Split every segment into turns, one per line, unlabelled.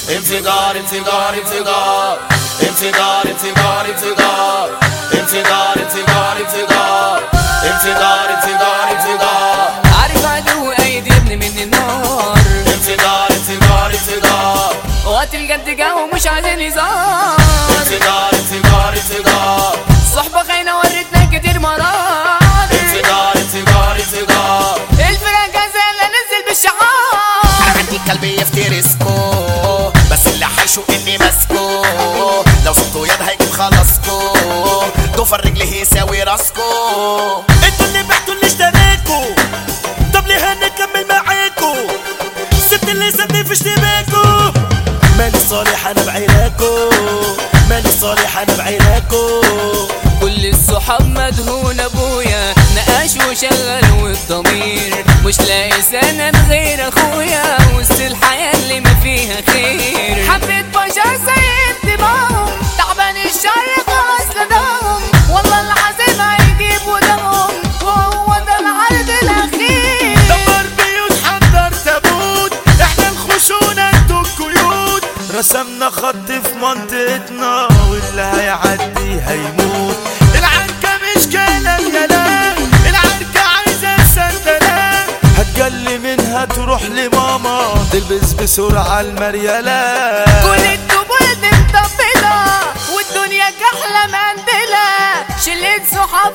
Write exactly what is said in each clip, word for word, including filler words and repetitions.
انفجار انفجار انفجار انفجار انفجار انفجار انفجار انفجار انفجار انفجار انفجار انفجار
عارف عدو ايدي ابن من النار.
انفجار انفجار انفجار
وقت الجد جا ومش عايزين هزار.
انفجار انفجار انفجار
صحبة خاينة ورتنا كتير مرار.
انفجار انفجار انفجار
الفرقة جاهزة لا ننزل بالشعار.
انا عندي كلب يفترسكو بس اللي حيشو اني ماسكو لو صوته يد هيجيب خلاصكو ضفر رجلي يساوي راسكو. انتوا اللي بعتوا اللي اشتريكوا طب ليه هنكمل معاكو الست اللي سابني في اشتباكو. مالي صالح انا بعيناكو مالي صالح انا بعيناكو.
كل الصحاب مدهون ابويا نقاش وشغل والضمير مش لاقي سند غير اخويا وسط الحياة اللي ما فيها خير. حبيت بشر زي انتباههم تعبان الشر خلاص لداهم والله العظيم هيجيبوا دمهم وهو ده العرض الاخير.
دمر بيوت حضر تابوت احنا الخشونة انتوا القيود. رسمنا خط في منطقتنا واللي هيعدي هيموت. العركة مش كلام يلا العركة عايزة سندلة هتجلي منها تروح لماما تلبس بسرعة المريالة.
كل الدبول دي مطبلة والدنيا كحلة مندلة شلة صحاب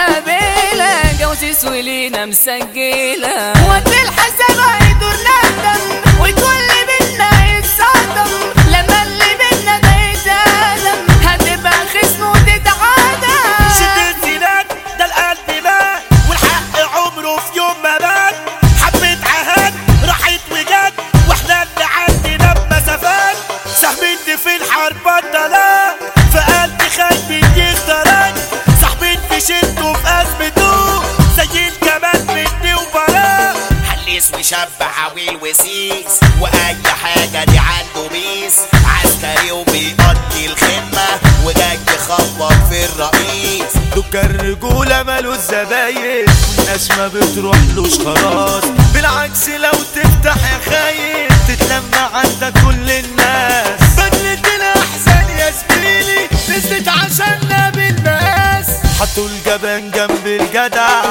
مستقبلة جواسيس ولينا مسجلة. وقت الحساب هيدور ندم والكل بينا يتصدم لما اللي بينا ده يتألم هتبقى خصم وتتعادم.
شدت زينات ده القلب مات والحق عمره في يوم ما مات. حبة عهد راحت وجت واحنا اللي عندنا بمسافات. سهمتني في الحرب بطلة في قلبي خلبي اختارك. صاحبي في شدته في ازمته زي الجمال مني وبراء. حليس وشاب عويل وسيس واي حاجة دي عنده بيس. عسكري وبيقضي الخدمة وجاي يخبط في الرئيس. دوكا الرجولة مالو الزباين والناس ما بتروحلوش خلاص. بالعكس لو تفتح يا خاين تتلم عندك كل الناس. بدلت الاحزان يا زميلي نزلت عشاننا بالمقاس. حطوا الجبان جنب الجدع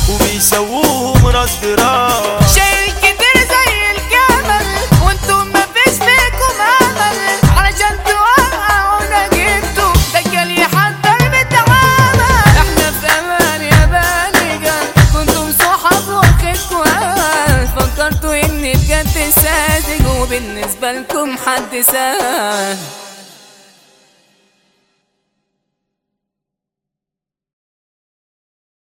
وبيسووهم راس براس.
شايل كتير زي الجمل وانتم مفيش فيكم امل علشان توقعونا جبتوا دجال يحضر بالتعامل. احنا في امان يا بالغة كنتم صحاب واخدكوا امل فكرتوا اني بجد ساذج وبالنسبة لكم حد سهل.